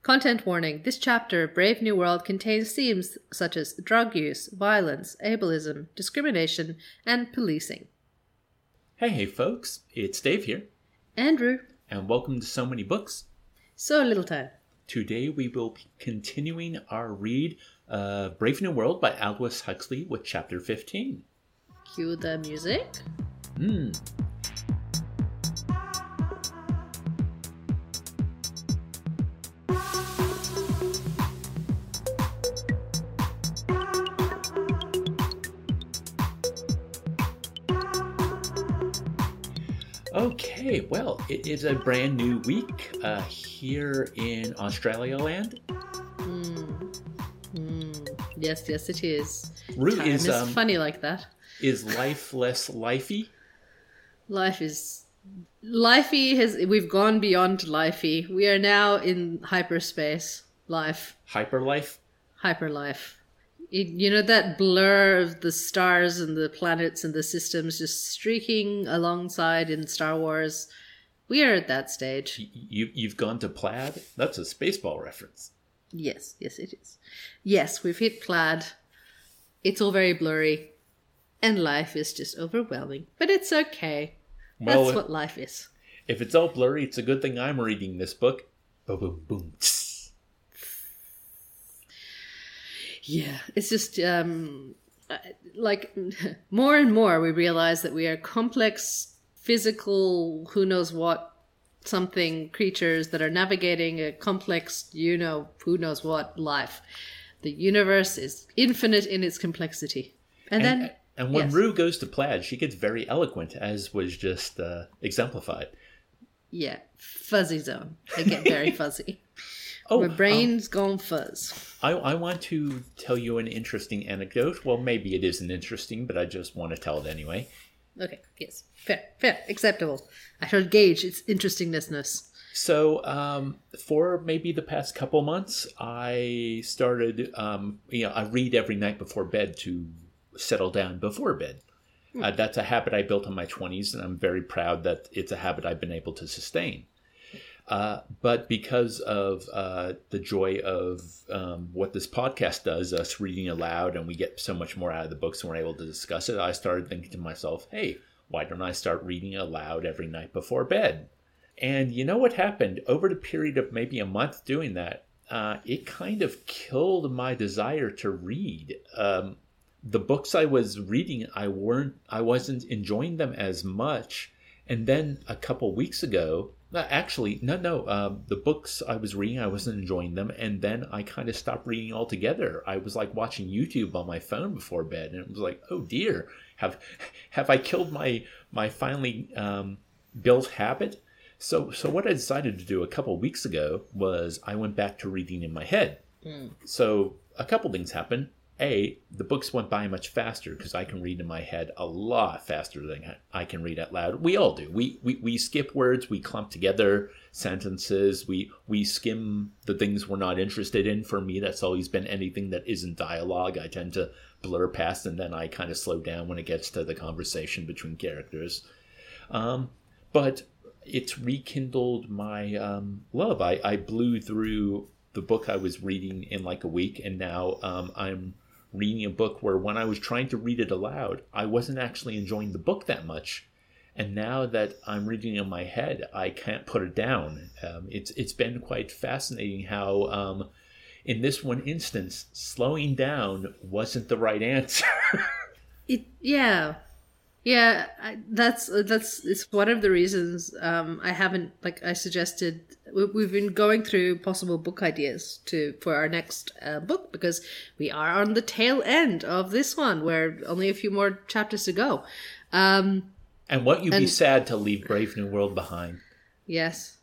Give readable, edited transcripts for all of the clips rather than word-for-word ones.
Content warning. This chapter of Brave New World contains themes such as drug use, violence, ableism, discrimination, and policing. Hey folks, it's Dave here. Andrew. And welcome to So Many Books. So little time. Today we will be continuing our read of Brave New World by Aldous Huxley with Chapter 15. Cue the music. Okay, well, it is a brand new week here in Australia land. Yes, it is. Rue Time is funny like that. Is life less lifey? Life is lifey. We've gone beyond lifey. We are now in hyperspace life. Hyperlife? Hyperlife. You know that blur of the stars and the planets and the systems just streaking alongside in Star Wars? We are at that stage. You've gone to plaid? That's a Spaceball reference. Yes, it is. Yes, we've hit plaid. It's all very blurry. And life is just overwhelming. But it's okay. Well, that's what life is. If it's all blurry, it's a good thing I'm reading this book. Boom, boom, boom. Yeah, it's just like more and more we realize that we are complex, physical, who knows what, something creatures that are navigating a complex, who knows what life. The universe is infinite in its complexity. And when yes. Rue goes to plaid, she gets very eloquent, as was just exemplified. Yeah, fuzzy zone. I get very fuzzy. My brain's gone fuzz. I want to tell you an interesting anecdote. Well, maybe it isn't interesting, but I just want to tell it anyway. Okay, yes. Fair, acceptable. I shall gauge its interestingness. So, for maybe the past couple months, I started, I read every night before bed to settle down before bed. That's a habit I built in my 20s, and I'm very proud that it's a habit I've been able to sustain. But because of the joy of what this podcast does, us reading aloud, and we get so much more out of the books and we're able to discuss it, I started thinking to myself, hey, why don't I start reading aloud every night before bed? And you know what happened? Over the period of maybe a month doing that, it kind of killed my desire to read. The books I was reading, I wasn't enjoying them as much. And then a couple weeks ago, the books I was reading, I wasn't enjoying them. And then I kind of stopped reading altogether. I was like watching YouTube on my phone before bed. And it was like, oh dear, have I killed my finally built habit? So what I decided to do a couple weeks ago was I went back to reading in my head. So a couple things happened. A, the books went by much faster because I can read in my head a lot faster than I can read out loud. We all do. We skip words. We clump together sentences. We skim the things we're not interested in. For me, that's always been anything that isn't dialogue. I tend to blur past, and then I kind of slow down when it gets to the conversation between characters. But it's rekindled my love. I blew through the book I was reading in like a week, and now I'm reading a book where when I was trying to read it aloud, I wasn't actually enjoying the book that much. And now that I'm reading in my head, I can't put it down. It's been quite fascinating how, in this one instance, slowing down wasn't the right answer. That's it's one of the reasons I haven't, like I suggested, we've been going through possible book ideas for our next book, because we are on the tail end of this one, where only a few more chapters to go. And won't you be sad to leave Brave New World behind? Yes.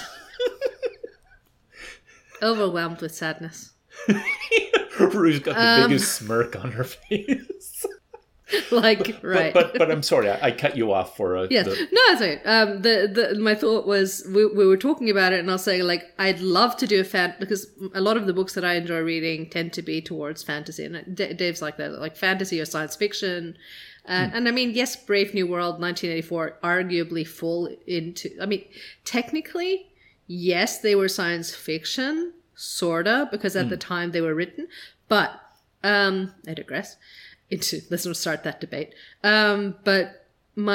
Overwhelmed with sadness. Rue's got the biggest smirk on her face. Right. But I'm sorry, I cut you off for yes. No, that's right. My thought was we were talking about it, and I'll say, like, I'd love to do because a lot of the books that I enjoy reading tend to be towards fantasy, and Dave's like that, like fantasy or science fiction. And I mean, yes, Brave New World, 1984, arguably fall into. I mean, technically, yes, they were science fiction, sorta, because at the time they were written. But I digress. Let's not start that debate. But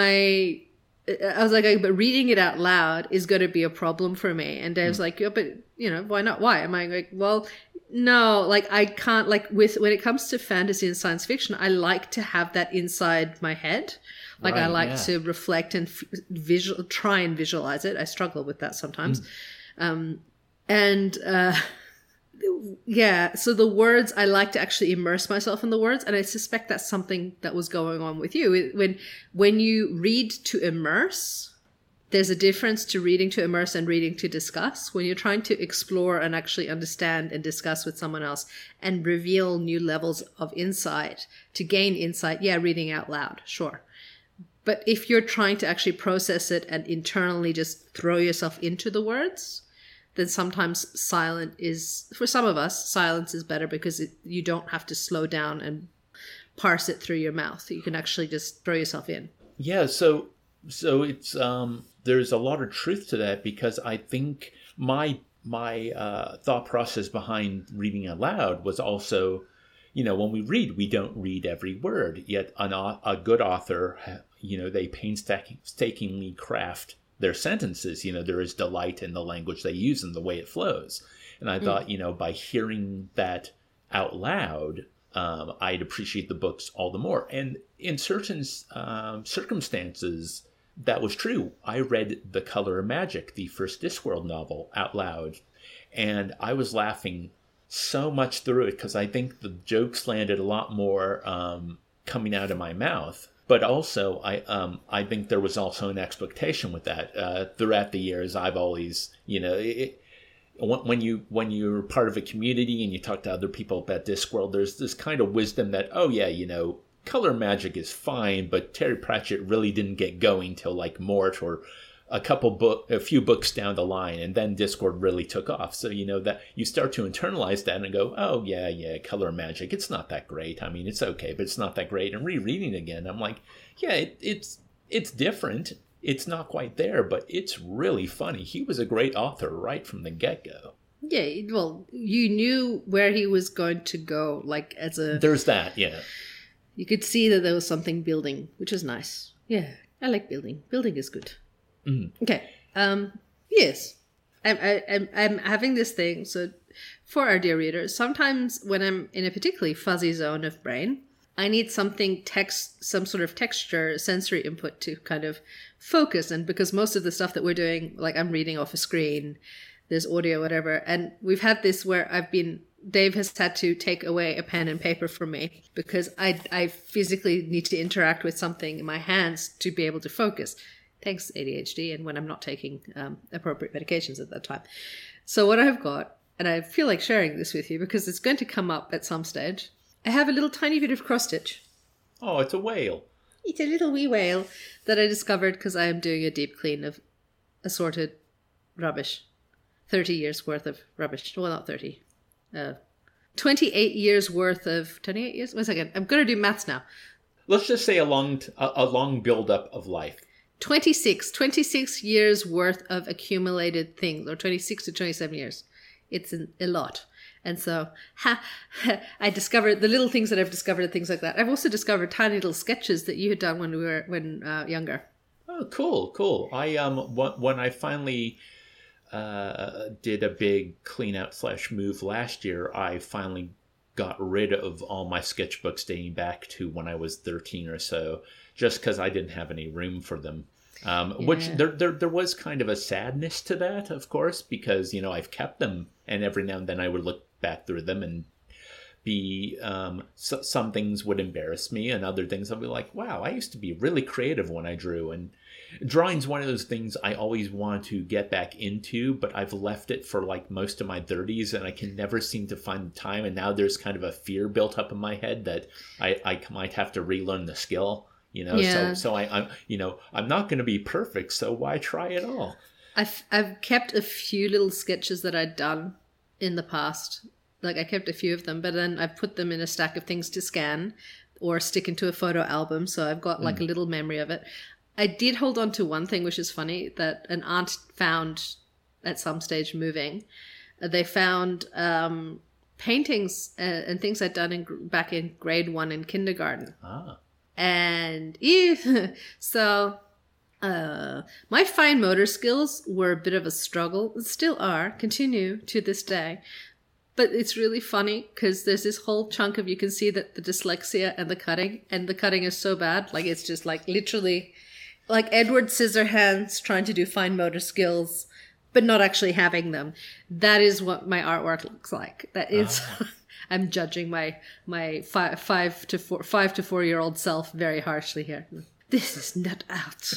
I was like, but reading it out loud is going to be a problem for me. And Dave's like, yeah, but why not? Why? Am I like, well, no, like I can't, like when it comes to fantasy and science fiction, I like to have that inside my head. Like I like to reflect and try and visualize it. I struggle with that sometimes. Yeah, so the words, I like to actually immerse myself in the words, and I suspect that's something that was going on with you. When you read to immerse, there's a difference to reading to immerse and reading to discuss. When you're trying to explore and actually understand and discuss with someone else and reveal new levels of insight, to gain insight, yeah, reading out loud, sure. But if you're trying to actually process it and internally just throw yourself into the words, then sometimes for some of us, silence is better because you don't have to slow down and parse it through your mouth. You can actually just throw yourself in. Yeah, so it's there's a lot of truth to that, because I think my thought process behind reading aloud was also, when we read, we don't read every word. Yet a good author, they painstakingly craft their sentences. There is delight in the language they use and the way it flows. And I thought, by hearing that out loud, I'd appreciate the books all the more. And in certain circumstances, that was true. I read The Color of Magic, the first Discworld novel, out loud, and I was laughing so much through it because I think the jokes landed a lot more coming out of my mouth. But also, I think there was also an expectation with that. Throughout the years, I've always, when you're part of a community and you talk to other people about Discworld, there's this kind of wisdom that, oh yeah, Color Magic is fine, but Terry Pratchett really didn't get going till like Mort or a few books down the line, and then Discworld really took off. So that you start to internalize that and go, oh yeah, Color Magic, it's not that great. I mean, it's okay, but it's not that great. And rereading it again, I'm like, yeah, it's different. It's not quite there, but it's really funny. He was a great author right from the get-go. Yeah, well, you knew where he was going to go, like There's that, yeah. You could see that there was something building, which is nice. Yeah, I like building. Building is good. Mm-hmm. Okay. Yes. I'm having this thing. So for our dear readers, sometimes when I'm in a particularly fuzzy zone of brain, I need some sort of texture, sensory input to kind of focus. And because most of the stuff that we're doing, like I'm reading off a screen, there's audio, whatever. And we've had this where Dave has had to take away a pen and paper from me because I physically need to interact with something in my hands to be able to focus. Thanks, ADHD, and when I'm not taking appropriate medications at that time. So what I've got, and I feel like sharing this with you because it's going to come up at some stage, I have a little tiny bit of cross stitch. Oh, it's a whale. It's a little wee whale that I discovered because I am doing a deep clean of assorted rubbish. 30 years worth of rubbish. Well, not 30. 28 years worth of... 28 years? 1 second. I'm going to do maths now. Let's just say a long build-up of life. 26 years worth of accumulated things, or 26 to 27 years. It's a lot. And so I discovered the little things that I've discovered, things like that. I've also discovered tiny little sketches that you had done when we were younger. Oh, cool. When I finally did a big clean out / move last year, I finally got rid of all my sketchbooks dating back to when I was 13 or so, just because I didn't have any room for them. Which there was kind of a sadness to that, of course, because, I've kept them, and every now and then I would look back through them and be, some things would embarrass me, and other things I'd be like, wow, I used to be really creative when I drew. And drawing's one of those things I always want to get back into, but I've left it for like most of my 30s, and I can never seem to find the time. And now there's kind of a fear built up in my head that I might have to relearn the skill. So I'm not going to be perfect, so why try at all? I've kept a few little sketches that I'd done in the past. Like I kept a few of them, but then I've put them in a stack of things to scan or stick into a photo album. So I've got like a little memory of it. I did hold on to one thing, which is funny, that an aunt found at some stage moving. they found paintings and things I'd done back in grade 1 in kindergarten. And so my fine motor skills were a bit of a struggle, still are, continue to this day. But it's really funny because there's this whole chunk of, you can see that the dyslexia and the cutting is so bad. Like, it's just like literally like Edward Scissorhands trying to do fine motor skills, but not actually having them. That is what my artwork looks like. That is, I'm judging my 5 to 4-year-old self very harshly here. This is not out.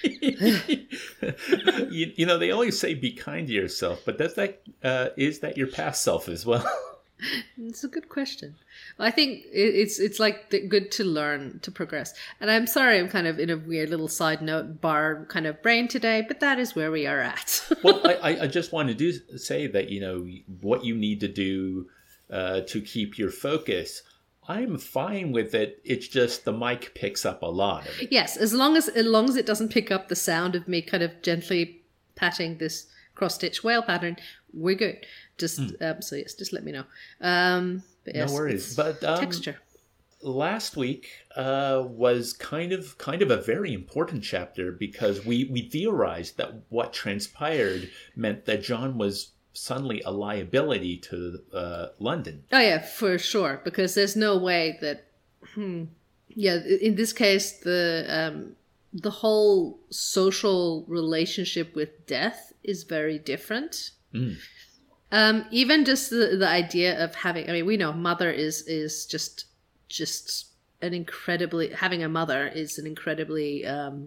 you know, they always say be kind to yourself, but is that your past self as well? It's a good question. I think it's like good to learn, to progress. And I'm sorry, I'm kind of in a weird little side note bar kind of brain today, but that is where we are at. Well, I just wanted to say that, you know, what you need to do to keep your focus, I'm fine with it. It's just the mic picks up a lot of it. Yes, as long as it doesn't pick up the sound of me kind of gently patting this cross-stitch whale pattern, we're good. Just so yes, just let me know. But yes, no worries. But texture. Last week was kind of a very important chapter because we theorized that what transpired meant that John was suddenly a liability to London. Oh yeah, for sure. Because there's no way that, in this case, the whole social relationship with death is very different. Even just the idea of having, I mean, we know mother is just an incredibly, having a mother is an incredibly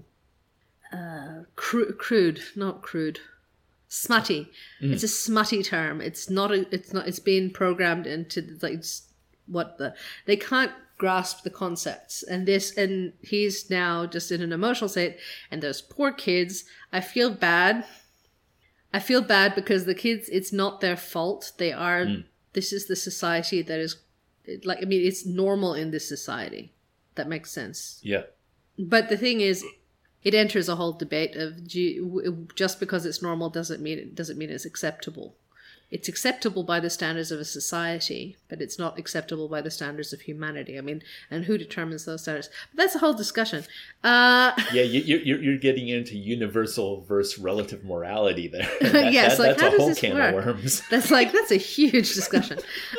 smutty. It's a smutty term. It's being programmed into like they can't grasp the concepts. And he's now just in an emotional state, and those poor kids, I feel bad because the kids, it's not their fault. They are, this is the society that is like, I mean, it's normal in this society. That makes sense. Yeah. But the thing is, it enters a whole debate of just because it's normal doesn't mean it's acceptable. It's acceptable by the standards of a society, but it's not acceptable by the standards of humanity. I mean, and who determines those standards? But that's a whole discussion. Yeah, you're getting into universal versus relative morality there. Yes, like that's how a does whole this can work? of worms. That's a huge discussion.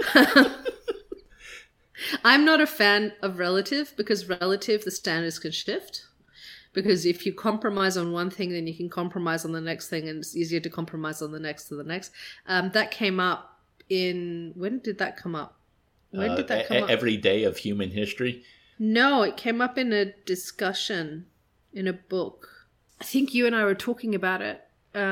I'm not a fan of relative because relative, the standards can shift. Because if you compromise on one thing, then you can compromise on the next thing, and it's easier to compromise on the next to the next. That came up when did that come up? When did that come up? Every day of human history? No, it came up in a discussion in a book. I think you and I were talking about it.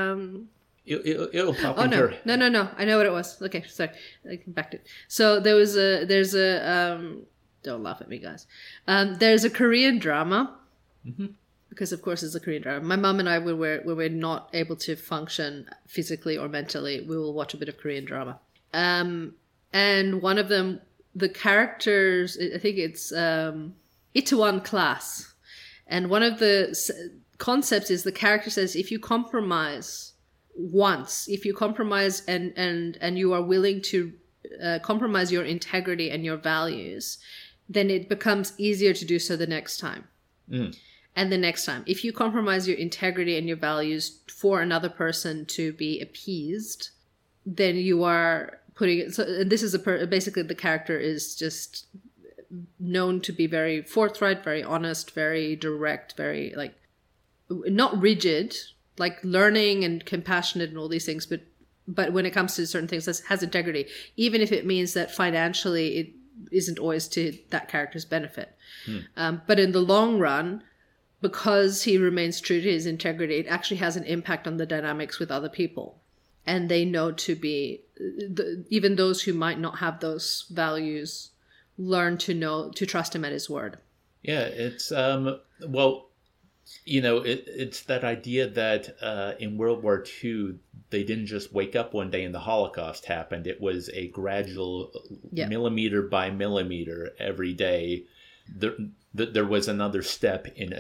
It'll pop Oh, in no. her. No. I know what it was. Okay, sorry. I came back to it. So there's a, don't laugh at me, guys. There's a Korean drama. Mm-hmm. Because, of course, it's a Korean drama. My mum and I, when we're not able to function physically or mentally, we will watch a bit of Korean drama. And one of them, the characters, I think it's Itaewon Class. And one of the concepts is the character says, if you compromise once, if you compromise and you are willing to compromise your integrity and your values, then it becomes easier to do so the next time. And the next time, if you compromise your integrity and your values for another person to be appeased, then you are putting it. So and this is basically the character is just known to be very forthright, very honest, very direct, very like not rigid, like learning and compassionate and all these things. But when it comes to certain things, has integrity, even if it means that financially it isn't always to that character's benefit. But in the long run, because he remains true to his integrity, it actually has an impact on the dynamics with other people. And they know to be, even those who might not have those values, learn to trust him at his word. Yeah, it's, well, you know, it's that idea that in World War II, they didn't just wake up one day and the Holocaust happened. It was a gradual millimeter by millimeter every day. There was another step in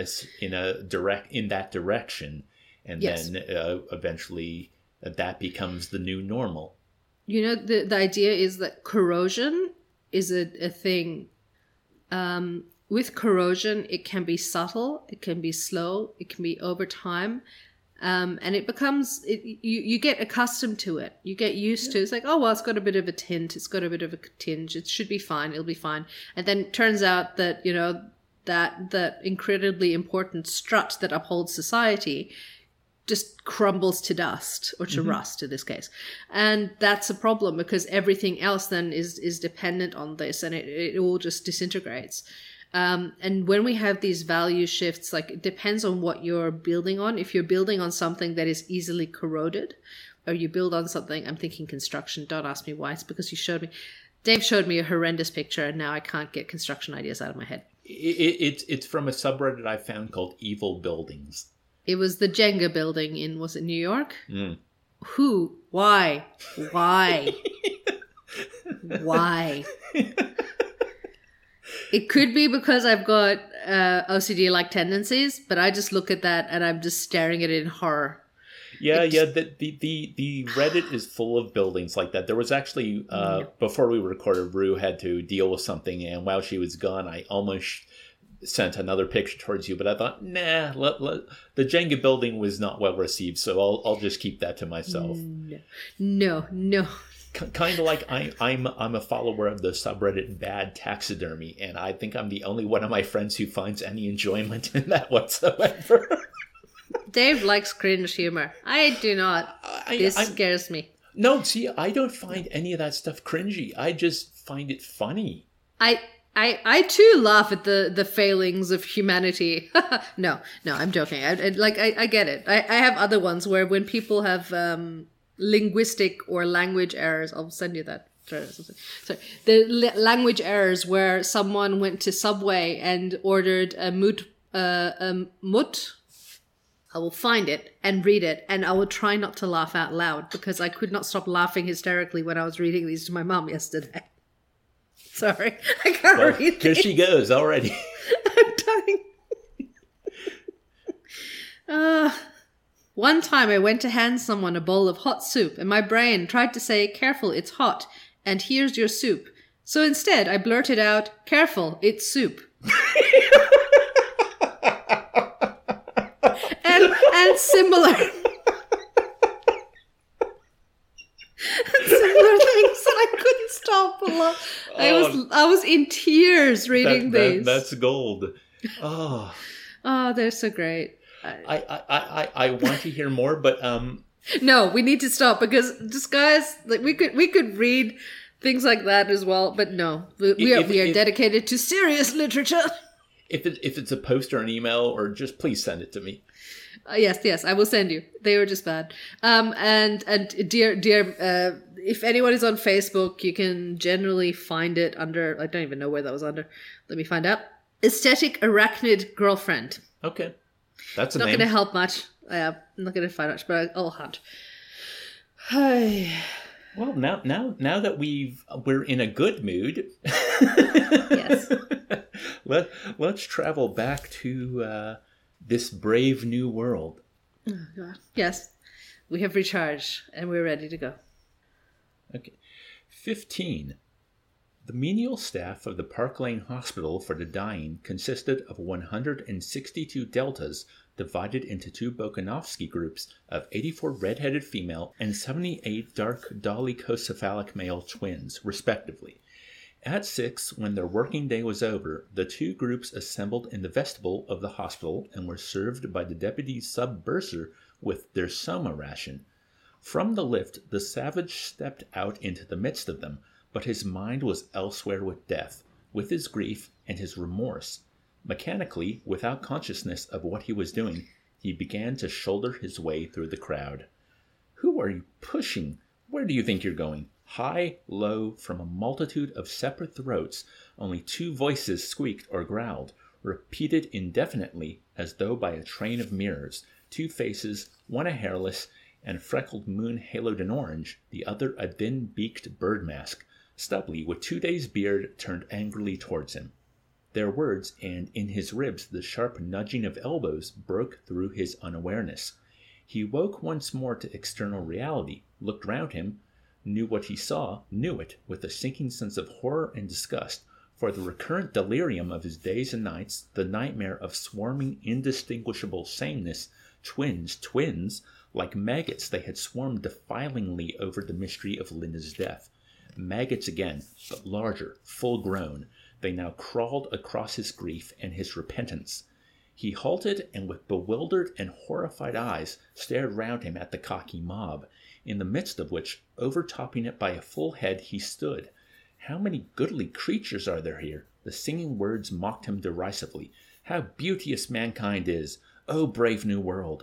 that direction, and then eventually that becomes the new normal. the idea is that corrosion is a thing. With corrosion, it can be subtle, it can be slow, it can be over time. And it becomes, you get accustomed to it. You get used to it. It's like, oh, well, it's got a bit of a tint. It's got a bit of a tinge. It should be fine. It'll be fine. And then it turns out that, that incredibly important strut that upholds society just crumbles to dust, or to rust in this case. And that's a problem, because everything else then is dependent on this, and it all just disintegrates. And when we have these value shifts, like, it depends on what you're building on. If you're building on something that is easily corroded, or you build on something, I'm thinking construction. Don't ask me why. It's because Dave showed me a horrendous picture, and now I can't get construction ideas out of my head. It's from a subreddit I found called Evil Buildings. It was the Jenga building in, was it New York? Who? Why? Why? Why? It could be because I've got OCD-like tendencies, but I just look at that and I'm just staring at it in horror. Yeah. The Reddit is full of buildings like that. There was actually, before we recorded, Rue had to deal with something, and while she was gone, I almost sent another picture towards you, but I thought, nah, the Jenga building was not well received, so I'll just keep that to myself. No. Kind of like I'm a follower of the subreddit Bad Taxidermy, and I think I'm the only one of my friends who finds any enjoyment in that whatsoever. Dave likes cringe humor. I do not. This scares me. No, see, I don't find any of that stuff cringy. I just find it funny. I too laugh at the failings of humanity. No, I'm joking. I get it. I have other ones where when people have linguistic or language errors, I'll send you that. Sorry. The language errors where someone went to Subway and ordered a mut. I will find it and read it, and I will try not to laugh out loud, because I could not stop laughing hysterically when I was reading these to my mom yesterday. Sorry, I can't read Here she goes already. I'm dying. One time I went to hand someone a bowl of hot soup, and my brain tried to say, "Careful, it's hot, and here's your soup." So instead, I blurted out, "Careful, it's soup." and similar things that I couldn't stop. I was in tears reading these. That's gold. Oh, they're so great. I want to hear more, but no, we need to stop, because just guys, like, we could read things like that as well, but no, we are dedicated to serious literature. If it's a post or an email, or just please send it to me. Yes, I will send you. They were just bad. And dear, if anyone is on Facebook, you can generally find it under, I don't even know where that was under. Let me find out. Aesthetic Arachnid Girlfriend. Okay. That's a name. Not going to help much. I'm not going to find much, but I'll hunt. Well, now that we're in a good mood. Yes. Let's travel back to this brave new world. Oh, God. Yes. We have recharged and we're ready to go. Okay. 15. The menial staff of the Park Lane Hospital for the Dying consisted of 162 deltas divided into 2 Bokanovsky groups of 84 red-headed female and 78 dark dolichocephalic male twins, respectively. At 6, when their working day was over, the 2 groups assembled in the vestibule of the hospital and were served by the deputy sub-bursar with their soma ration. From the lift, the savage stepped out into the midst of them, but his mind was elsewhere with death, with his grief and his remorse. Mechanically, without consciousness of what he was doing, he began to shoulder his way through the crowd. Who are you pushing? Where do you think you're going? High, low, from a multitude of separate throats, only 2 voices squeaked or growled, repeated indefinitely as though by a train of mirrors, 2 faces, one a hairless and freckled moon haloed in orange, the other a thin-beaked bird mask, stubbly with 2 days' beard, turned angrily towards him. Their words, and in his ribs the sharp nudging of elbows, broke through his unawareness. He woke once more to external reality, looked round him, knew what he saw, knew it, with a sinking sense of horror and disgust, for the recurrent delirium of his days and nights, the nightmare of swarming, indistinguishable sameness, twins, like maggots they had swarmed defilingly over the mystery of Linda's death. Maggots again, but larger, full-grown, they now crawled across his grief and his repentance. He halted and with bewildered and horrified eyes stared round him at the cocky mob, in the midst of which, overtopping it by a full head, he stood. How many goodly creatures are there here? The singing words mocked him derisively. How beauteous mankind is! O brave new world!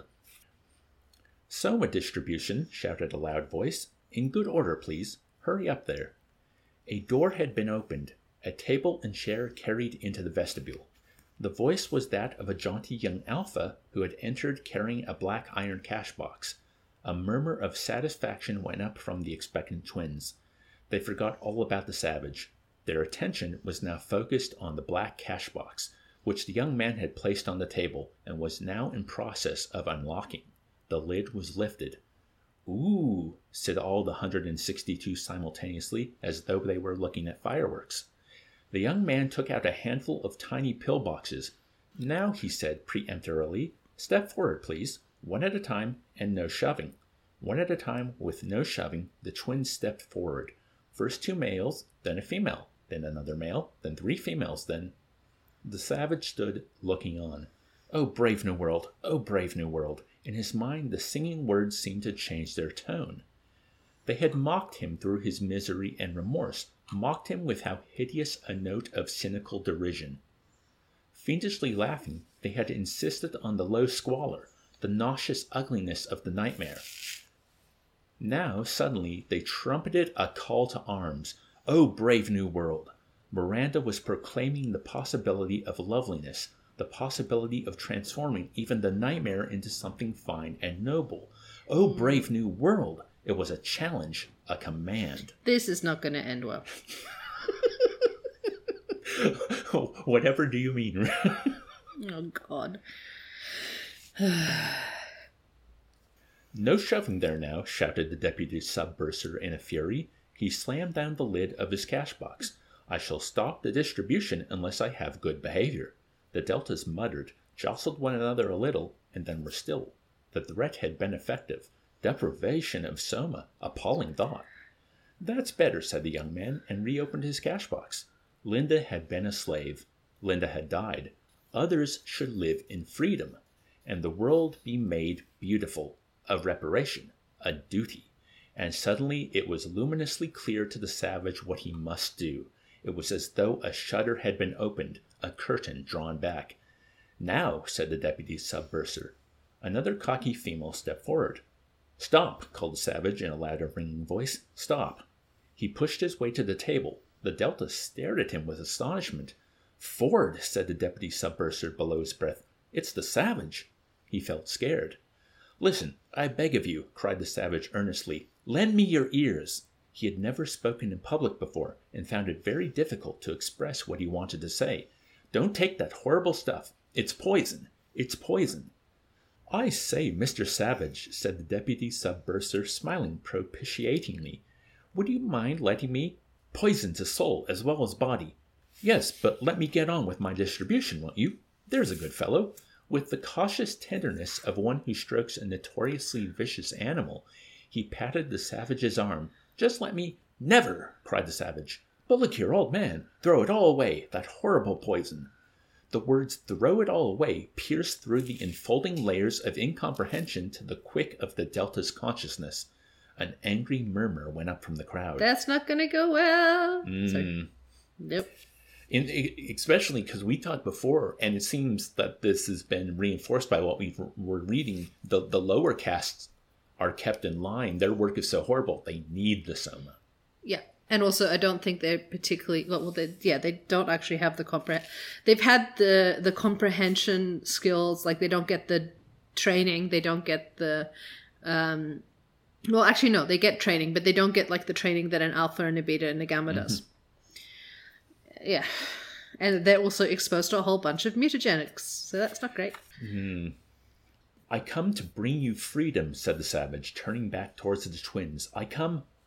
Soma distribution, shouted a loud voice. In good order, please. Hurry up there. A door had been opened, a table and chair carried into the vestibule. The voice was that of a jaunty young alpha who had entered carrying a black iron cash box. A murmur of satisfaction went up from the expectant twins. They forgot all about the savage. Their attention was now focused on the black cash box, which the young man had placed on the table and was now in process of unlocking. The lid was lifted. "Ooh," said all the 162 simultaneously, as though they were looking at fireworks. The young man took out a handful of tiny pillboxes. "Now," he said peremptorily, "step forward, please. One at a time, and no shoving." One at a time, with no shoving, the twins stepped forward. First 2 males, then a female, then another male, then 3 females, then... The savage stood looking on. "Oh, brave new world! Oh, brave new world!" In his mind the singing words seemed to change their tone. They had mocked him through his misery and remorse, mocked him with how hideous a note of cynical derision. Fiendishly laughing, they had insisted on the low squalor, the nauseous ugliness of the nightmare. Now, suddenly, they trumpeted a call to arms. Oh, brave new world! Miranda was proclaiming the possibility of loveliness, the possibility of transforming even the nightmare into something fine and noble. Oh, brave new world! It was a challenge, a command. This is not going to end well. Whatever do you mean? Oh, God. No shoving there now, shouted the deputy sub-bursar in a fury. He slammed down the lid of his cash box. I shall stop the distribution unless I have good behavior. The deltas muttered, jostled one another a little, and then were still. The threat had been effective. Deprivation of Soma, appalling thought. That's better, said the young man, and reopened his cash box. Linda had been a slave. Linda had died. Others should live in freedom, and the world be made beautiful. A reparation, a duty. And suddenly it was luminously clear to the savage what he must do. It was as though a shutter had been opened, a curtain drawn back. Now, said the deputy sub-bursar. Another cocky female stepped forward. Stop, called the savage in a louder ringing voice. Stop. He pushed his way to the table. The delta stared at him with astonishment. Ford, said the deputy sub-bursar below his breath. It's the savage. He felt scared. Listen, I beg of you, cried the savage earnestly. Lend me your ears. He had never spoken in public before, and found it very difficult to express what he wanted to say. Don't take that horrible stuff. It's poison. It's poison. I say, Mr. Savage, said the deputy sub-bursar, smiling propitiatingly, would you mind letting me? Poison to soul as well as body. Yes, but let me get on with my distribution, won't you? There's a good fellow. With the cautious tenderness of one who strokes a notoriously vicious animal, he patted the savage's arm. Just let me... Never, cried the savage. But look here, old man, throw it all away, that horrible poison. The words throw it all away pierced through the enfolding layers of incomprehension to the quick of the delta's consciousness. An angry murmur went up from the crowd. That's not going to go well. Nope. Especially because we talked before, and it seems that this has been reinforced by what we were reading. The lower castes are kept in line. Their work is so horrible. They need the Soma. Yeah. And also, I don't think they're particularly... they don't actually have the They've had the comprehension skills. Like, they don't get the training. They don't get the... well, actually, no. They get training, but they don't get, like, the training that an alpha and a beta and a gamma does. Yeah. And they're also exposed to a whole bunch of mutagenics. So that's not great. I come to bring you freedom, said the savage, turning back towards the twins. I come...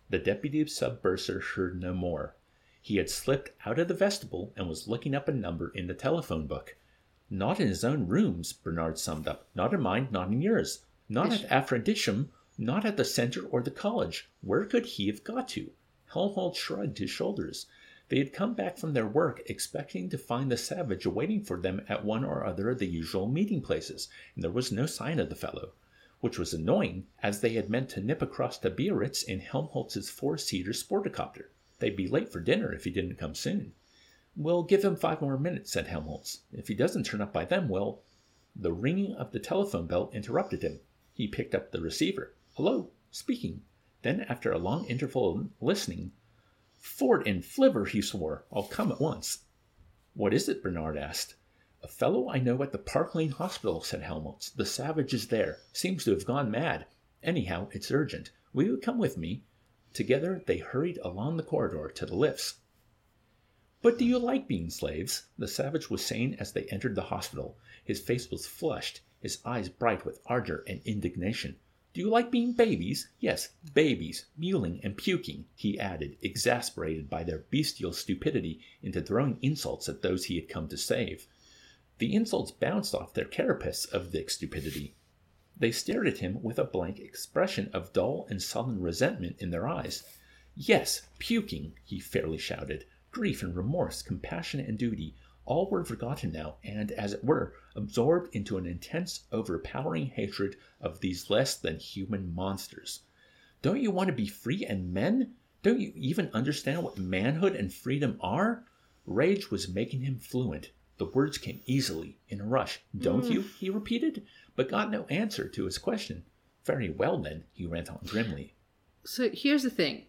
The deputy sub-bursar heard no more. He had slipped out of the vestibule and was looking up a number in the telephone book. Not in his own rooms, Bernard summed up. Not in mine, not in yours. Not at Aphrodisium, not at the center or the college. Where could he have got to? Helmholtz shrugged his shoulders. They had come back from their work expecting to find the savage awaiting for them at one or other of the usual meeting places, and there was no sign of the fellow, which was annoying, as they had meant to nip across to Biarritz in Helmholtz's four-seater sporticopter. They'd be late for dinner if he didn't come soon. We'll give him 5 more minutes, said Helmholtz. If he doesn't turn up by then, we'll... The ringing of the telephone bell interrupted him. He picked up the receiver. Hello, speaking. Then, after a long interval of listening, Fort and Flivver, he swore. I'll come at once. What is it? Bernard asked. A fellow I know at the Park Lane Hospital, said Helmholtz. The savage is there. Seems to have gone mad. Anyhow, it's urgent. Will you come with me? Together they hurried along the corridor to the lifts. But do you like being slaves? The savage was saying as they entered the hospital. His face was flushed, his eyes bright with ardor and indignation. Do you like being babies? Yes, babies, mewling and puking, he added, exasperated by their bestial stupidity into throwing insults at those he had come to save. The insults bounced off their carapace of thick stupidity. They stared at him with a blank expression of dull and sullen resentment in their eyes. Yes, puking, he fairly shouted. Grief and remorse, compassion and duty, all were forgotten now, and, as it were, absorbed into an intense, overpowering hatred of these less than human monsters. Don't you want to be free and men? Don't you even understand what manhood and freedom are? Rage was making him fluent. The words came easily, in a rush. Don't you? He repeated, but got no answer to his question. Very well, then, he went on grimly. So here's the thing.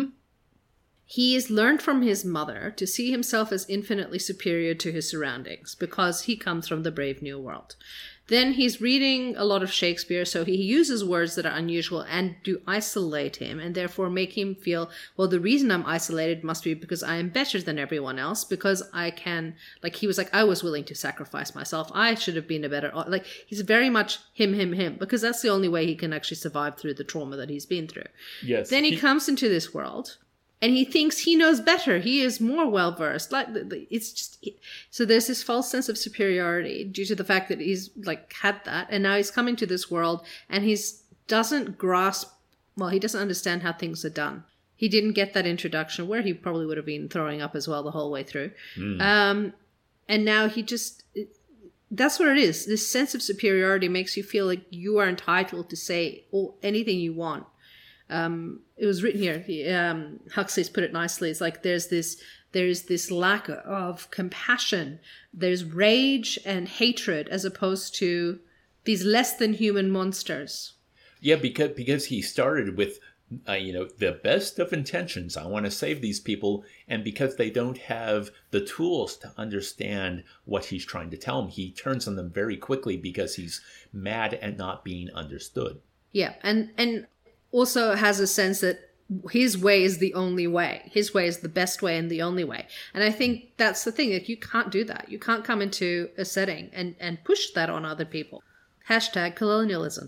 He has learned from his mother to see himself as infinitely superior to his surroundings because he comes from the brave new world. Then he's reading a lot of Shakespeare, so he uses words that are unusual and do isolate him and therefore make him feel, well, the reason I'm isolated must be because I am better than everyone else, because I can, like, he was like, I was willing to sacrifice myself. I should have been a better, like, he's very much him, because that's the only way he can actually survive through the trauma that he's been through. Yes. Then he comes into this world. And he thinks he knows better. He is more well-versed. Like, it's just... So there's this false sense of superiority due to the fact that he's, like, had that. And now he's coming to this world and he doesn't grasp... Well, he doesn't understand how things are done. He didn't get that introduction where he probably would have been throwing up as well the whole way through. And now he just... That's what it is. This sense of superiority makes you feel like you are entitled to say anything you want. It was written here. Huxley's put it nicely. It's like there's this lack of compassion. There's rage and hatred as opposed to these less than human monsters. Yeah, because he started with, the best of intentions. I want to save these people, and because they don't have the tools to understand what he's trying to tell them, he turns on them very quickly because he's mad at not being understood. Yeah, and also has a sense that his way is the only way. His way is the best way and the only way. And I think that's the thing. Like, you can't do that. You can't come into a setting and push that on other people. Hashtag colonialism.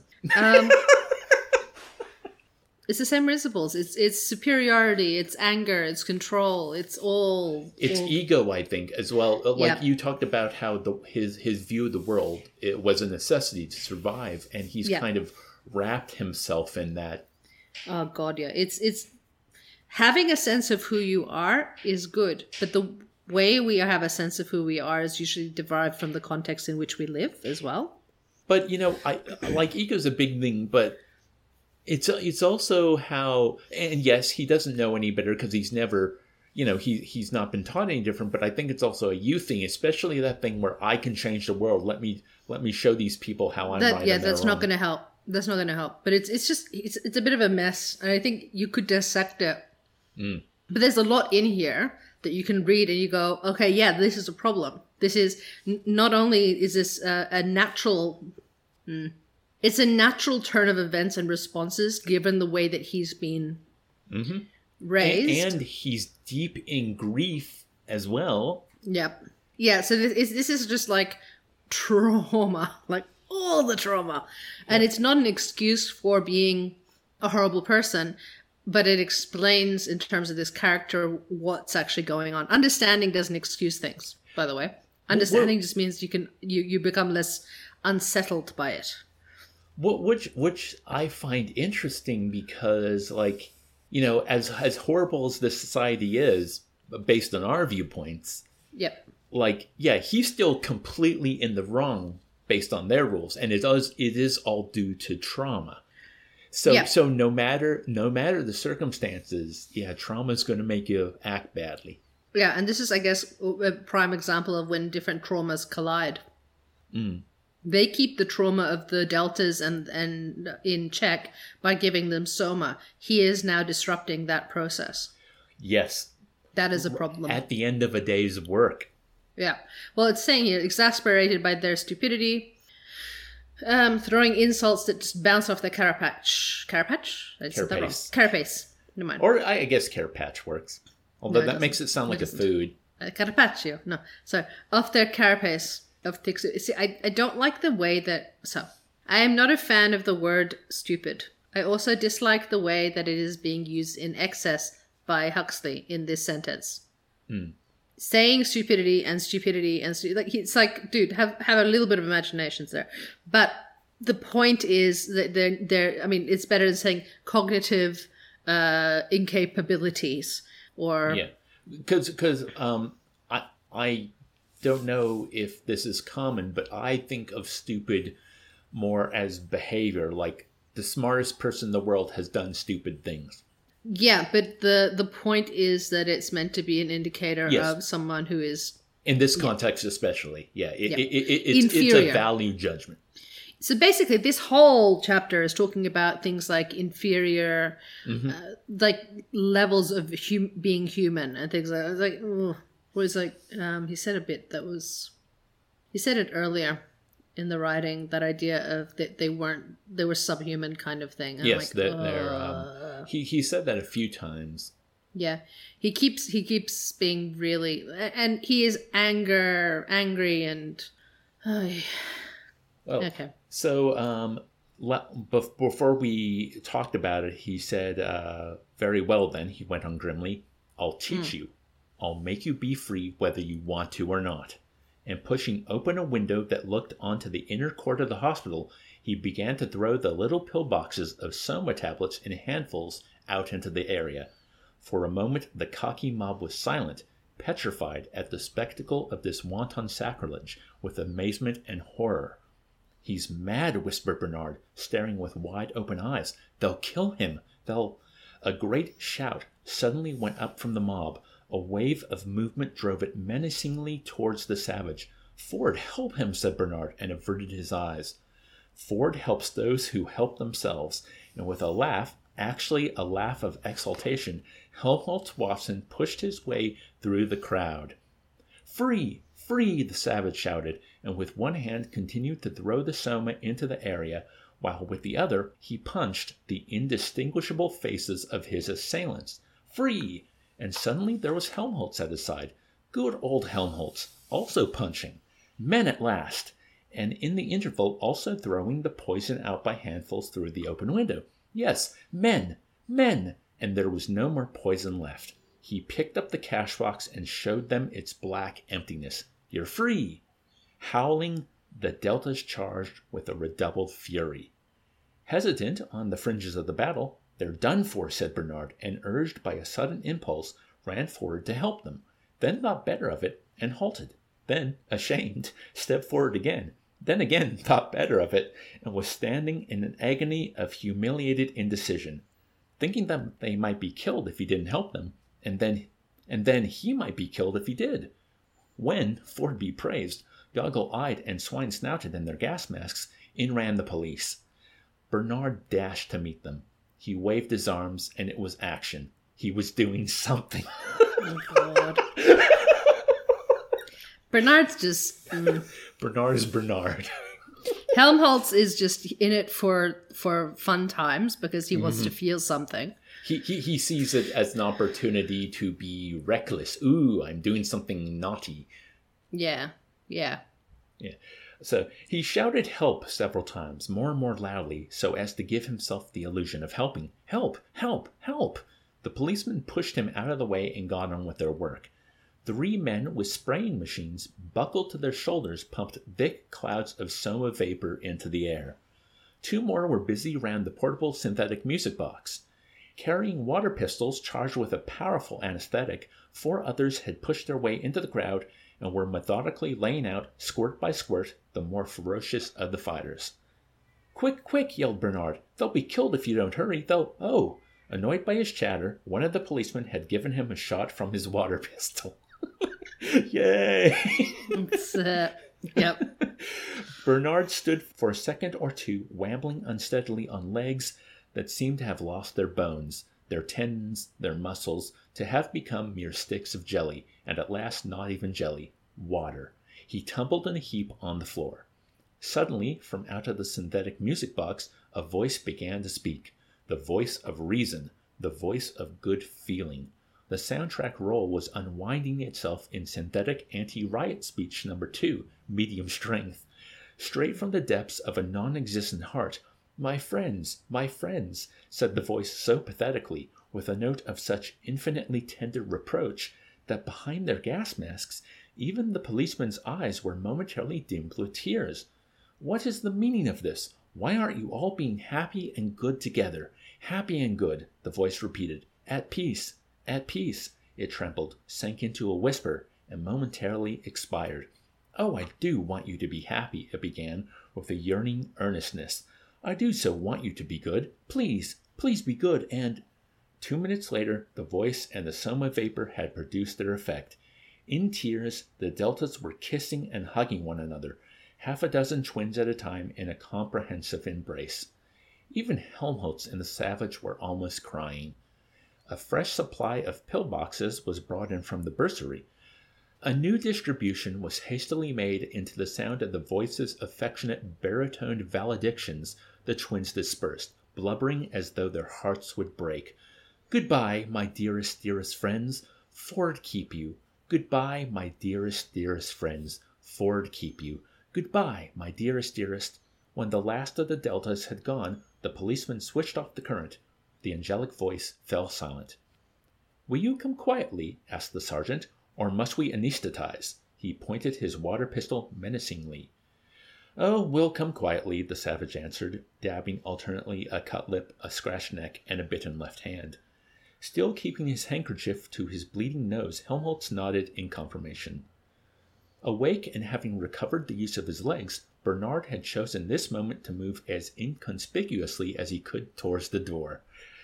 It's the same principles. It's superiority. It's anger. It's control. It's ego, I think, as well. Like you talked about how his view of the world, it was a necessity to survive. And he's kind of wrapped himself in that. Oh God, yeah. It's having a sense of who you are is good, but the way we have a sense of who we are is usually derived from the context in which we live as well. But I like ego's a big thing, but it's also how, and yes, he doesn't know any better because he's never, he's not been taught any different. But I think it's also a you thing, especially that thing where I can change the world. Let me show these people how I'm right. Yeah, that's not going to help. That's not going to help. But it's a bit of a mess. And I think you could dissect it. But there's a lot in here that you can read and you go, okay, yeah, this is a problem. This is not only is this a natural, it's a natural turn of events and responses given the way that he's been raised. And he's deep in grief as well. Yep. Yeah. So this is just like trauma, like all the trauma. And it's not an excuse for being a horrible person, but it explains in terms of this character what's actually going on. Understanding doesn't excuse things, by the way. Understanding just means you become less unsettled by it. Which I find interesting because, like, you know, as horrible as this society is, based on our viewpoints, yep, like, yeah, he's still completely in the wrong based on their rules, and it is all due to trauma. So yeah. So no matter the circumstances, yeah, trauma is going to make you act badly. Yeah, and this is, I guess, a prime example of when different traumas collide. Mm. They keep the trauma of the deltas and in check by giving them soma. He is now disrupting that process. Yes. That is a problem. At the end of a day's work. Yeah. Well, it's saying here, exasperated by their stupidity, throwing insults that just bounce off their carapace. Carapace? I said that wrong. Carapace. Never mind. Or I guess carapatch works. Although that makes it sound like a food. Carapaccio. No. So, off their carapace. See, I don't like the way that... So, I am not a fan of the word stupid. I also dislike the way that it is being used in excess by Huxley in this sentence. Mm. Saying stupidity, like, it's like, dude, have a little bit of imaginations there. But the point is that they're I mean, it's better than saying cognitive incapabilities or... Yeah, because I don't know if this is common, but I think of stupid more as behavior, like the smartest person in the world has done stupid things. Yeah, but the point is that it's meant to be an indicator of someone who is... In this context especially, it's a value judgment. So basically, this whole chapter is talking about things like inferior, like levels of being human and things like that. Like, he said a bit that was... He said it earlier in the writing, that idea of that they were subhuman kind of thing. And yes, he said that a few times. Yeah, he keeps being really, and he is angry and... Well, okay. So before we talked about it, he said, very well then, he went on grimly, I'll teach you. I'll make you be free whether you want to or not. And pushing open a window that looked onto the inner court of the hospital, he began to throw the little pill boxes of soma tablets in handfuls out into the area. For a moment the cocky mob was silent, petrified at the spectacle of this wanton sacrilege, with amazement and horror. He's mad, whispered Bernard, staring with wide open eyes. They'll kill him. A great shout suddenly went up from the mob. A wave of movement drove it menacingly towards the savage. Ford, help him, said Bernard, and averted his eyes. Ford helps those who help themselves, and with a laugh, actually a laugh of exultation, Helmholtz Watson pushed his way through the crowd. Free! Free! The savage shouted, and with one hand continued to throw the soma into the area, while with the other he punched the indistinguishable faces of his assailants. Free! And suddenly there was Helmholtz at his side. Good old Helmholtz, also punching. Men at last! And in the interval also throwing the poison out by handfuls through the open window. Yes, men! Men! And there was no more poison left. He picked up the cash box and showed them its black emptiness. You're free! Howling, the deltas charged with a redoubled fury. Hesitant on the fringes of the battle, they're done for, said Bernard, and urged by a sudden impulse, ran forward to help them, then thought better of it and halted, then, ashamed, stepped forward again, then again thought better of it, and was standing in an agony of humiliated indecision, thinking that they might be killed if he didn't help them, and then he might be killed if he did. When, Ford be praised, goggle-eyed and swine-snouted in their gas masks, in ran the police. Bernard dashed to meet them. He waved his arms, and it was action. He was doing something. Oh, God. Bernard's just... Bernard is Bernard. Helmholtz is just in it for fun times because he wants to feel something. He sees it as an opportunity to be reckless. Ooh, I'm doing something naughty. Yeah. So he shouted help several times, more and more loudly, so as to give himself the illusion of helping. Help! Help! Help! The policemen pushed him out of the way and got on with their work. 3 men with spraying machines buckled to their shoulders pumped thick clouds of soma vapor into the air. 2 more were busy round the portable synthetic music box. Carrying water pistols charged with a powerful anesthetic, 4 others had pushed their way into the crowd and were methodically laying out, squirt by squirt, the more ferocious of the fighters. "Quick, quick!" yelled Bernard. "They'll be killed if you don't hurry. Oh!" Annoyed by his chatter, one of the policemen had given him a shot from his water pistol. Yay! Yep. Bernard stood for a second or two, wambling unsteadily on legs that seemed to have lost their bones, their tendons, their muscles, to have become mere sticks of jelly, and at last not even jelly, water. He tumbled in a heap on the floor. Suddenly, from out of the synthetic music box, a voice began to speak. The voice of reason, the voice of good feeling. The soundtrack roll was unwinding itself in synthetic anti-riot speech number 2, medium strength. Straight from the depths of a non-existent heart, my friends, said the voice so pathetically, with a note of such infinitely tender reproach, that behind their gas masks, even the policemen's eyes were momentarily dimmed with tears. What is the meaning of this? Why aren't you all being happy and good together? Happy and good, the voice repeated. At peace. At peace. It trembled, sank into a whisper, and momentarily expired. Oh, I do want you to be happy, it began, with a yearning earnestness. I do so want you to be good. Please, please be good, and... 2 minutes later, the voice and the soma vapor had produced their effect. In tears, the Deltas were kissing and hugging one another, 6 twins at a time in a comprehensive embrace. Even Helmholtz and the Savage were almost crying. A fresh supply of pillboxes was brought in from the bursary. A new distribution was hastily made into the sound of the voices' affectionate baritoned valedictions. The twins dispersed, blubbering as though their hearts would break. Goodbye, my dearest, dearest friends. Ford keep you. Goodbye, my dearest, dearest friends. Ford keep you. Goodbye, my dearest, dearest. When the last of the Deltas had gone, the policeman switched off the current. The angelic voice fell silent. Will you come quietly? Asked the sergeant. Or must we anesthetize? He pointed his water pistol menacingly. Oh, we'll come quietly, the Savage answered, dabbing alternately a cut lip, a scratched neck, and a bitten left hand. Still keeping his handkerchief to his bleeding nose, Helmholtz nodded in confirmation. Awake and having recovered the use of his legs, Bernard had chosen this moment to move as inconspicuously as he could towards the door.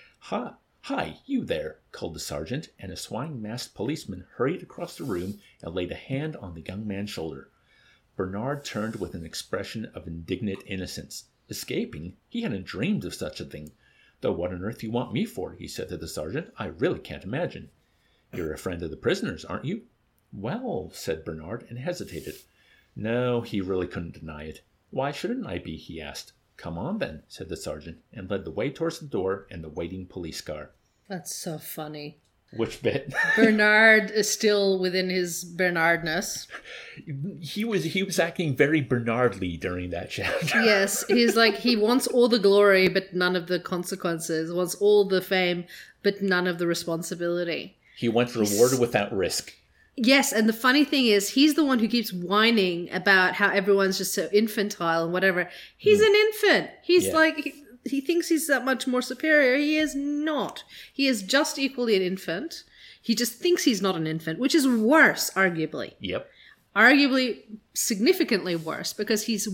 Hi, you there, called the sergeant, and a swine-masked policeman hurried across the room and laid a hand on the young man's shoulder. Bernard turned with an expression of indignant innocence. Escaping? He hadn't dreamed of such a thing. Though what on earth do you want me for? He said to the sergeant. I really can't imagine. You're a friend of the prisoners, aren't you? Well, said Bernard, and hesitated. No, he really couldn't deny it. Why shouldn't I be? He asked. Come on, then, said the sergeant, and led the way towards the door and the waiting police car. That's so funny. Which bit? Bernard is still within his Bernardness. He was acting very Bernardly during that chapter. Yes, he's like, he wants all the glory, but none of the consequences. Wants all the fame, but none of the responsibility. He wants reward without risk. Yes, and the funny thing is, he's the one who keeps whining about how everyone's just so infantile and whatever. He's an infant. He's like, he thinks he's that much more superior. He is not. He is just equally an infant. He just thinks he's not an infant, which is worse, arguably. Yep. Arguably significantly worse, because he's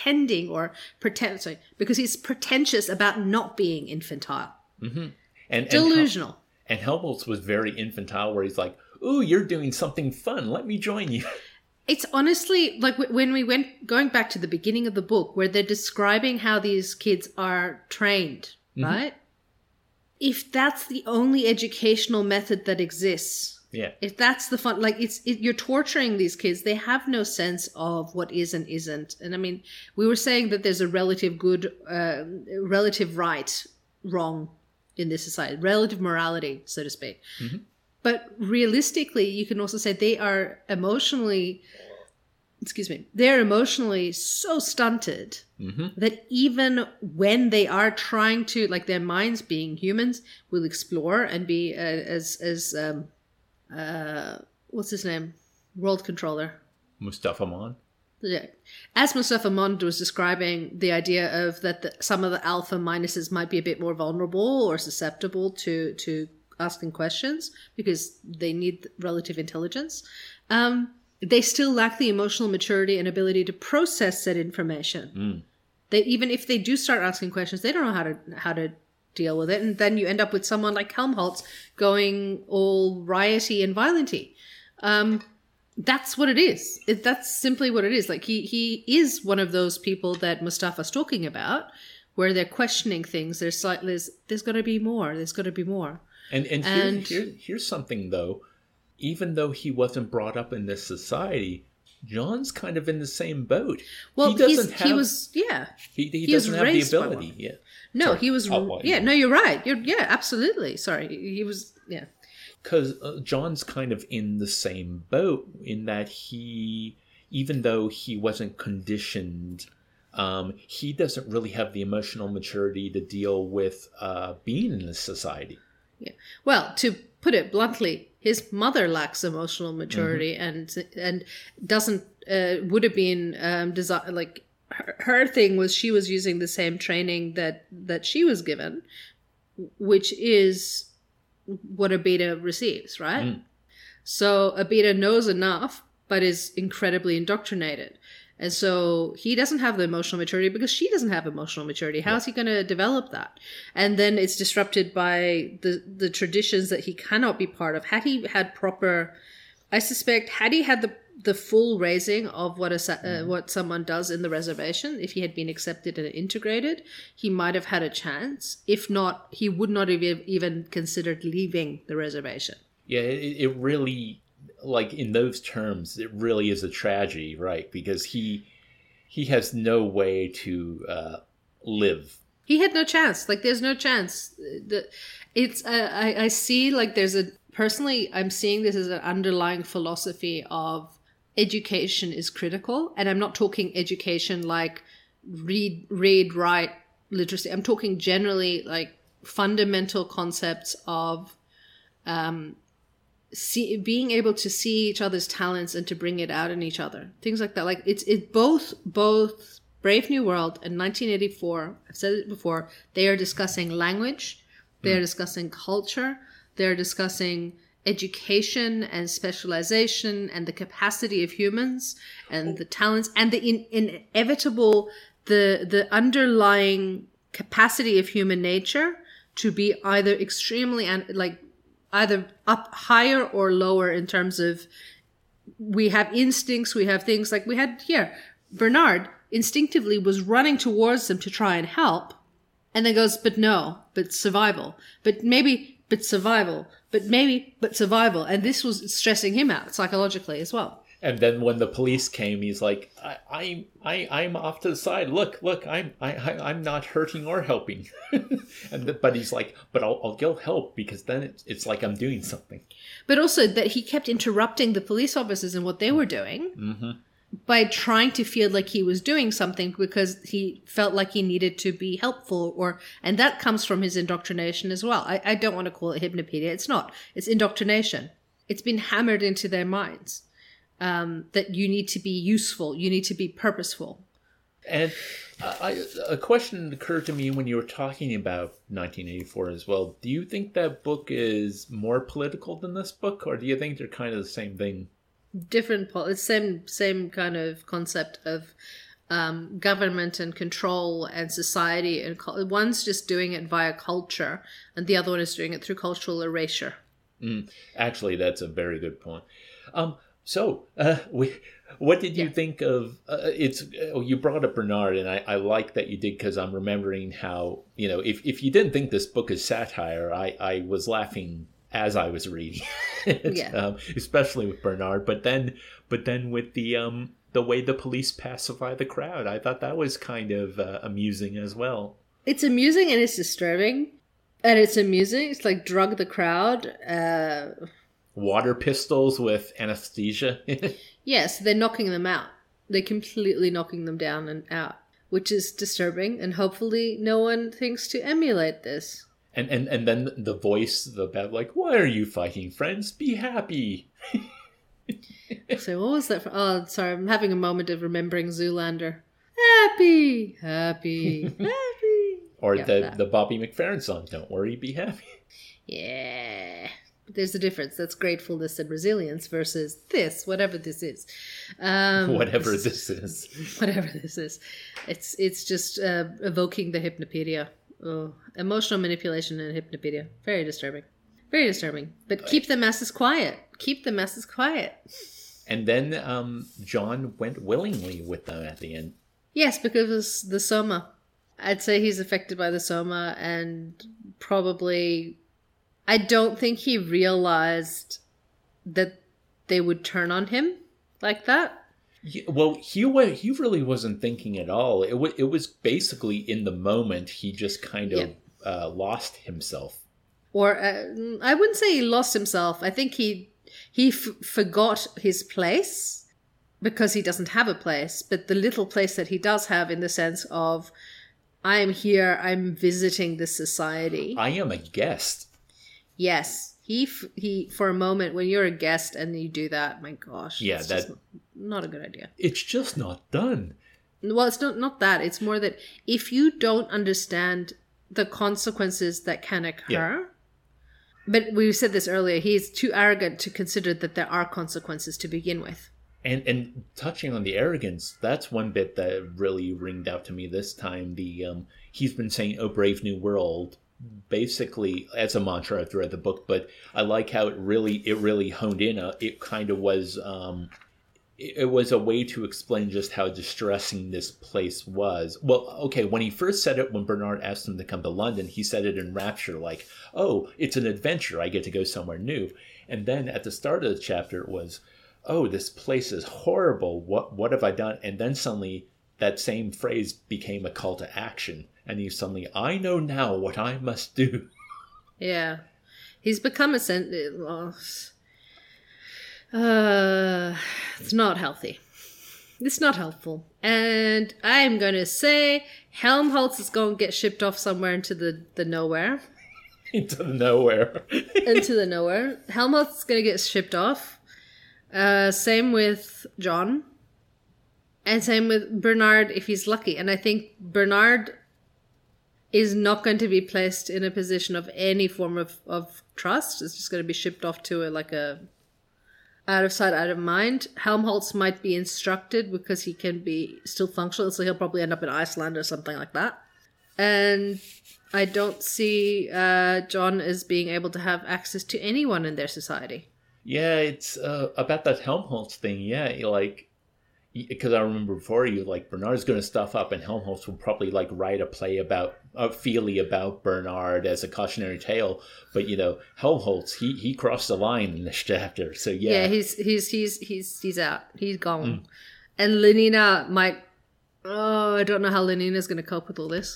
because he's pretentious about not being infantile. Mm-hmm. And delusional. And Helmholtz was very infantile, where he's like, ooh, you're doing something fun. Let me join you. It's honestly like when we going back to the beginning of the book where they're describing how these kids are trained, right? If that's the only educational method that exists, if that's the fun, like you're torturing these kids. They have no sense of what is and isn't. And I mean, we were saying that there's a relative good, relative right, wrong in this society, relative morality, so to speak. Mm-hmm. But realistically, you can also say they are emotionally excuse me, they're emotionally so stunted that even when they are trying to, like, their minds being humans will explore and be what's his name? World controller. Mustafa Mon. Yeah. As Mustafa Mond was describing the idea of that some of the alpha minuses might be a bit more vulnerable or susceptible to asking questions because they need relative intelligence. They still lack the emotional maturity and ability to process said information. They, even if they do start asking questions, they don't know how to deal with it. And then you end up with someone like Helmholtz going all rioty and violenty. That's what it is. That's simply what it is. Like he is one of those people that Mustafa's talking about, where they're questioning things. There's got to be more. There's got to be more. And here's something though. Even though he wasn't brought up in this society, John's kind of in the same boat. Well, he doesn't he doesn't have the ability. Yeah. No, Sorry. he was. No, you're right. Absolutely. Sorry, he was. Yeah. Because John's kind of in the same boat in that even though he wasn't conditioned, he doesn't really have the emotional maturity to deal with being in this society. Yeah. Well, to put it bluntly, his mother lacks emotional maturity and doesn't would have been like her thing was she was using the same training that she was given, which is what a beta receives, right? So a beta knows enough, but is incredibly indoctrinated. And so he doesn't have the emotional maturity because she doesn't have emotional maturity. How is he going to develop that? And then it's disrupted by the traditions that he cannot be part of. Had he had proper, I suspect, had he had the full raising of what someone does in the reservation, if he had been accepted and integrated, he might have had a chance. If not, he would not have even considered leaving the reservation. Yeah, it really, like in those terms, it really is a tragedy, right? Because he has no way to live. He had no chance. Like, there's no chance. It's I see, like, personally, I'm seeing this as an underlying philosophy of education is critical. And I'm not talking education like read, write, literacy. I'm talking generally like fundamental concepts of being able to see each other's talents and to bring it out in each other. Things like that. Like it's both Brave New World and 1984, I've said it before, they are discussing language, they are discussing culture, they're discussing education and specialization and the capacity of humans and the talents and the inevitable, the underlying capacity of human nature to be either extremely either up higher or lower in terms of we have instincts, we have things like we had here. Bernard instinctively was running towards them to try and help and then goes, but survival, but survival. And this was stressing him out psychologically as well. And then when the police came, he's like, I'm off to the side. Look, I'm not hurting or helping. But he's like, but I'll go help because then it's like I'm doing something. But also that he kept interrupting the police officers and what they were doing by trying to feel like he was doing something because he felt like he needed to be helpful and that comes from his indoctrination as well. I don't want to call it hypnopedia. It's not. It's indoctrination. It's been hammered into their minds. That you need to be useful, you need to be purposeful. And a question occurred to me when you were talking about 1984 as well. Do you think that book is more political than this book, or do you think they're kind of the same thing? Different, it's same kind of concept of government and control and society, and one's just doing it via culture, and the other one is doing it through cultural erasure. Actually, that's a very good point. So, what did you think of you brought up Bernard, and I like that you did because I'm remembering how, if you didn't think this book is satire, I was laughing as I was reading it, especially with Bernard. But then with the way the police pacify the crowd, I thought that was kind of amusing as well. It's amusing and it's disturbing, and it's amusing. It's like drug the crowd. Water pistols with anesthesia. Yes, they're knocking them out. They're completely knocking them down and out, which is disturbing, and hopefully no one thinks to emulate this. And then the voice about like, why are you fighting, friends? Be happy. So what was that for? Oh, sorry, I'm having a moment of remembering Zoolander. Happy, happy, happy. Or Yeah, the Bobby McFerrin song, don't worry, be happy. Yeah. But there's a difference. That's gratefulness and resilience versus this, whatever this is. Whatever this is. Whatever this is. It's just evoking the hypnopedia. Oh, emotional manipulation and hypnopedia. Very disturbing. Very disturbing. But keep the masses quiet. Keep the masses quiet. And then John went willingly with them at the end. Yes, because the Soma. I'd say he's affected by the Soma, and probably... I don't think he realized that they would turn on him like that. Yeah, well, he really wasn't thinking at all. It was basically in the moment he just kind of lost himself. Or I wouldn't say he lost himself. I think he forgot his place because he doesn't have a place. But the little place that he does have, in the sense of, I'm here, I'm visiting this society. I am a guest. Yes, he for a moment, when you're a guest and you do that, my gosh, yeah, that's not a good idea. It's just not done. Well, it's not that. It's more that if you don't understand the consequences that can occur, but we said this earlier, he's too arrogant to consider that there are consequences to begin with. And touching on the arrogance, that's one bit that really ringed out to me this time. He's been saying, "Oh, brave new world," basically as a mantra throughout the book, but I like how it really honed in. It kind of was it was a way to explain just how distressing this place was. Well, okay, when he first said it, when Bernard asked him to come to London, he said it in rapture, like, "Oh, it's an adventure, I get to go somewhere new." And then at the start of the chapter it was, "Oh, this place is horrible, what have I done?" And then suddenly that same phrase became a call to action. And you suddenly, I know now what I must do. Yeah. He's become it's not healthy. It's not helpful. And I'm going to say Helmholtz is going to get shipped off somewhere into the nowhere. Into the nowhere. Into the nowhere. Helmholtz is going to get shipped off. Same with John. And same with Bernard if he's lucky. And I think Bernard is not going to be placed in a position of any form of trust. It's just going to be shipped off to a out of sight, out of mind. Helmholtz might be instructed because he can be still functional, so he'll probably end up in Iceland or something like that. And I don't see John as being able to have access to anyone in their society. Yeah, it's about that Helmholtz thing. Yeah, like, because I remember before you, like, Bernard's going to stuff up, and Helmholtz will probably like write a play about Feely about Bernard as a cautionary tale. But Helmholtz, he crossed the line in this chapter. So yeah, he's out. He's gone. And Lenina might. Oh, I don't know how Lenina's going to cope with all this.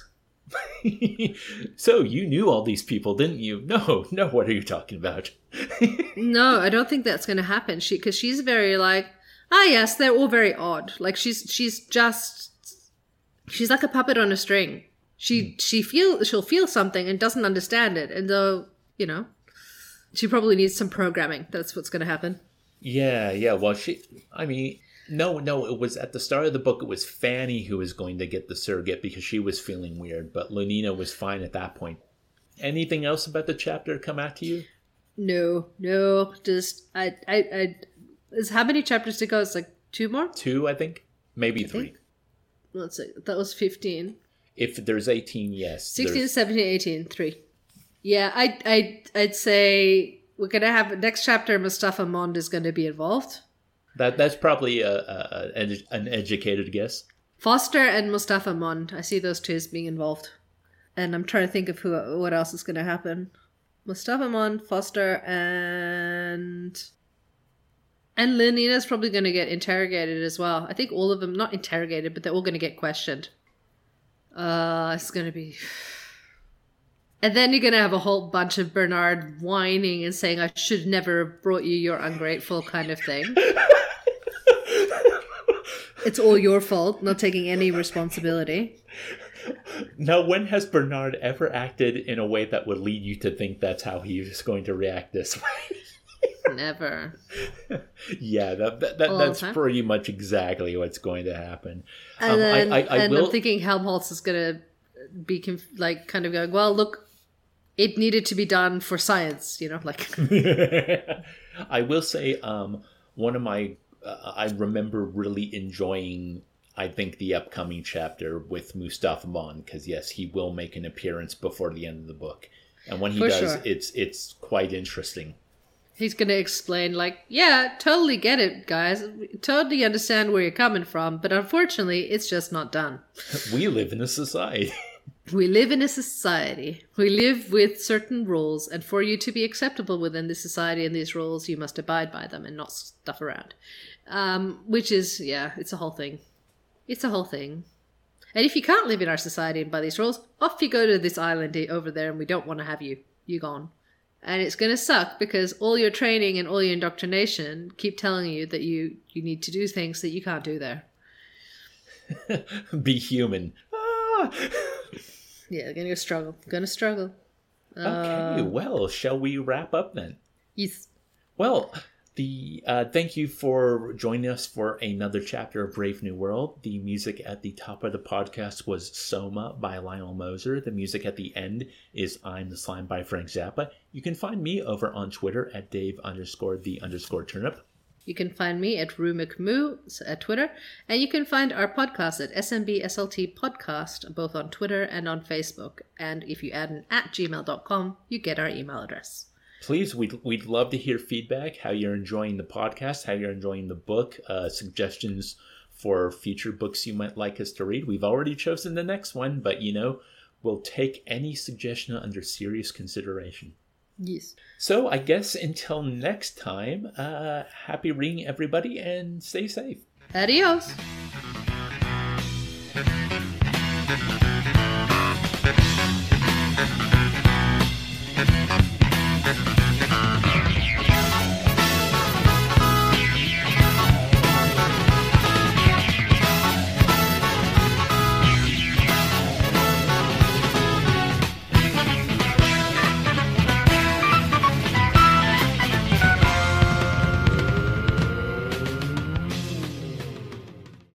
So you knew all these people, didn't you? No. What are you talking about? No, I don't think that's going to happen. Because she's very like. Ah, yes, they're all very odd. Like she's like a puppet on a string. She'll feel something and doesn't understand it, and though she probably needs some programming. That's what's going to happen. Yeah. Well, no. It was at the start of the book. It was Fanny who was going to get the surrogate because she was feeling weird, but Lenina was fine at that point. Anything else about the chapter come out to you? No. Just how many chapters to go? It's like 2 more? 2, I think. Maybe 3. Let's see. That was 15. If there's 18, yes. 16, 17, 18, 3. Yeah, I'd say we're going to have... Next chapter, Mustafa Mond is going to be involved. That's probably an educated guess. Foster and Mustafa Mond. I see those two as being involved. And I'm trying to think of what else is going to happen. Mustafa Mond, Foster, and Lenina's probably going to get interrogated as well. I think all of them, not interrogated, but they're all going to get questioned. It's going to be... And then you're going to have a whole bunch of Bernard whining and saying, I should never have brought you, you're ungrateful kind of thing. It's all your fault, not taking any responsibility. Now, when has Bernard ever acted in a way that would lead you to think that's how he is going to react this way? Never. Yeah, that's pretty much exactly what's going to happen. And then, I'm thinking Helmholtz is going to be kind of going, well, look, it needed to be done for science, like. I will say, one of my, I remember really enjoying, I think, the upcoming chapter with Mustafa Bond, because yes, he will make an appearance before the end of the book, and when he does, sure, it's quite interesting. He's going to explain, yeah, totally get it, guys. Totally understand where you're coming from, but unfortunately, it's just not done. We live in a society. We live in a society. We live with certain rules, and for you to be acceptable within this society and these rules, you must abide by them and not stuff around. Which is, yeah, it's a whole thing. It's a whole thing. And if you can't live in our society and by these rules, off you go to this island over there, and we don't want to have you. You gone. And it's going to suck because all your training and all your indoctrination keep telling you that you need to do things that you can't do there. Be human. Ah! Yeah, going to struggle. Okay, well, shall we wrap up then? Yes. Well, thank you for joining us for another chapter of Brave New World. The music at the top of the podcast was Soma by Lionel Moser. The music at the end is I'm the Slime by Frank Zappa. You can find me over on Twitter at Dave_the_turnip. You can find me at Rue McMoo at Twitter. And you can find our podcast at SMBSLT Podcast, both on Twitter and on Facebook. And if you add an @gmail.com, you get our email address. Please, we'd love to hear feedback, how you're enjoying the podcast, how you're enjoying the book, suggestions for future books you might like us to read. We've already chosen the next one, but, we'll take any suggestion under serious consideration. Yes. So I guess until next time, happy reading, everybody, and stay safe. Adios.